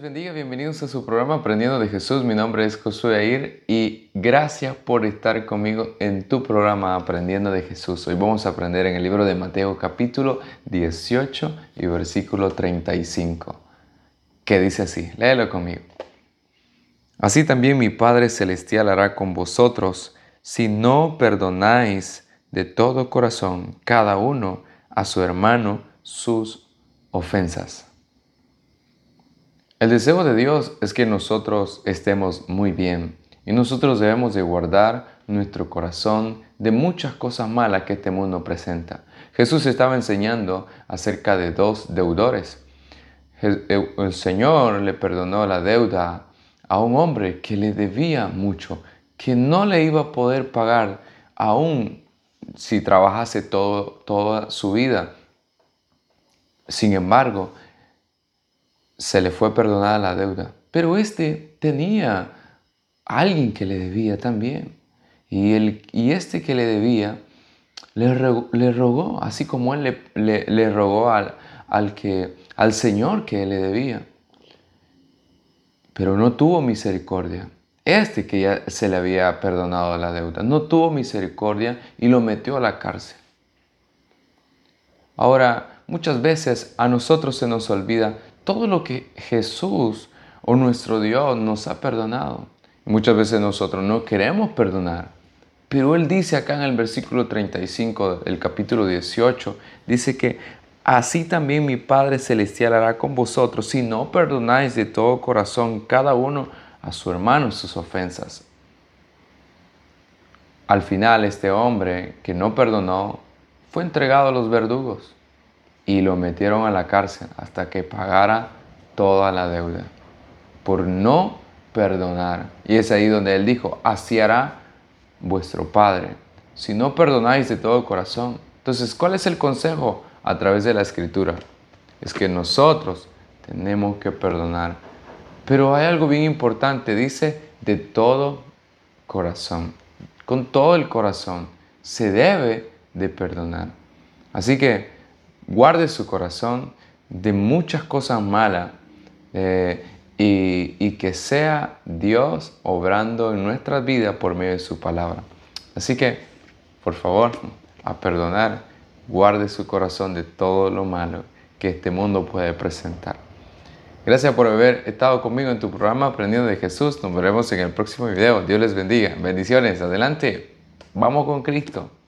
bendiga, bienvenidos a su programa Aprendiendo de Jesús. Mi nombre es Josué Air y gracias por estar conmigo en tu programa Aprendiendo de Jesús. Hoy vamos a aprender en el libro de Mateo capítulo 18 y versículo 35, que dice así, léelo conmigo. Así también mi Padre Celestial hará con vosotros si no perdonáis de todo corazón cada uno a su hermano sus ofensas. El deseo de Dios es que nosotros estemos muy bien y nosotros debemos de guardar nuestro corazón de muchas cosas malas que este mundo presenta. Jesús estaba enseñando acerca de dos deudores. El Señor le perdonó la deuda a un hombre que le debía mucho, que no le iba a poder pagar aún si trabajase toda su vida. Sin embargo, se le fue perdonada la deuda. Pero tenía a alguien que le debía también. Y este que le debía le rogó, así como él le rogó al Señor que le debía. Pero no tuvo misericordia. Este que ya se le había perdonado la deuda, no tuvo misericordia y lo metió a la cárcel. Ahora, muchas veces a nosotros se nos olvida todo lo que Jesús o nuestro Dios nos ha perdonado. Muchas veces nosotros no queremos perdonar. Pero Él dice acá en el versículo 35 del capítulo 18, dice que así también mi Padre Celestial hará con vosotros si no perdonáis de todo corazón cada uno a su hermano sus ofensas. Al final este hombre que no perdonó fue entregado a los verdugos y lo metieron a la cárcel hasta que pagara toda la deuda por no perdonar. Y es ahí donde Él dijo, así hará vuestro Padre si no perdonáis de todo corazón. Entonces, ¿cuál es el consejo a través de la Escritura? Es que nosotros tenemos que perdonar. Pero hay algo bien importante, dice de todo corazón. Con todo el corazón se debe de perdonar. Así que guarde su corazón de muchas cosas malas y que sea Dios obrando en nuestras vidas por medio de su palabra. Así que, por favor, a perdonar, guarde su corazón de todo lo malo que este mundo puede presentar. Gracias por haber estado conmigo en tu programa Aprendiendo de Jesús. Nos veremos en el próximo video. Dios les bendiga. Bendiciones. Adelante. Vamos con Cristo.